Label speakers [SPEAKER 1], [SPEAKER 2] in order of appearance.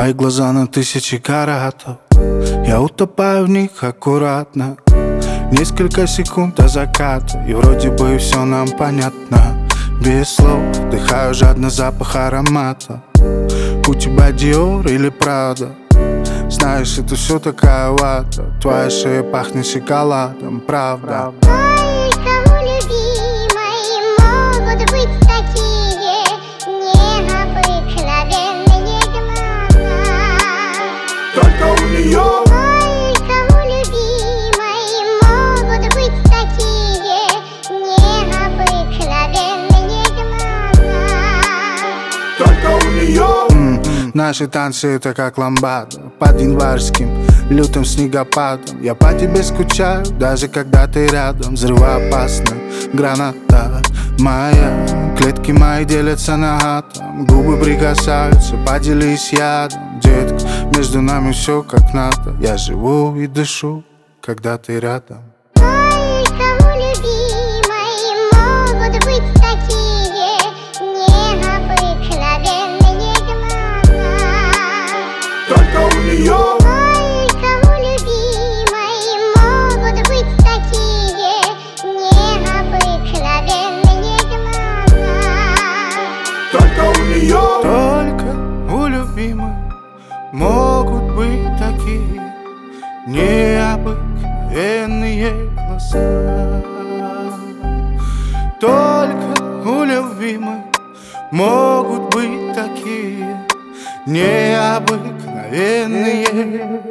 [SPEAKER 1] Мои глаза на тысячи каратов, я утопаю в них аккуратно. Несколько секунд до заката, и вроде бы все нам понятно. Без слов вдыхаю жадно запах аромата. У тебя Диор или Прада? Знаешь, это все такая вата. Твоя шея пахнет шоколадом, правда.
[SPEAKER 2] Только у любимой могут быть такие необыкновенные глаза.
[SPEAKER 1] Только у нее.
[SPEAKER 2] Только у любимой могут быть такие необыкновенные глаза.
[SPEAKER 1] Только у нее. Наши танцы это как ламбада под январским лютым снегопадом. Я по тебе скучаю, даже когда ты рядом. Взрывоопасная граната моя. Клетки мои делятся на атом. Губы прикасаются, поделись ядом. Детка, между нами все как надо. Я живу и дышу, когда ты рядом.
[SPEAKER 2] Только у любимой могут быть такие необыкновенные глаза.
[SPEAKER 1] Только у нее.
[SPEAKER 2] Только у любимой могут быть такие необыкновенные глаза.
[SPEAKER 1] Только у нее. Только у любимой могут быть такие необыкновенные глаза. Только у любимой могут быть такие необыкновенные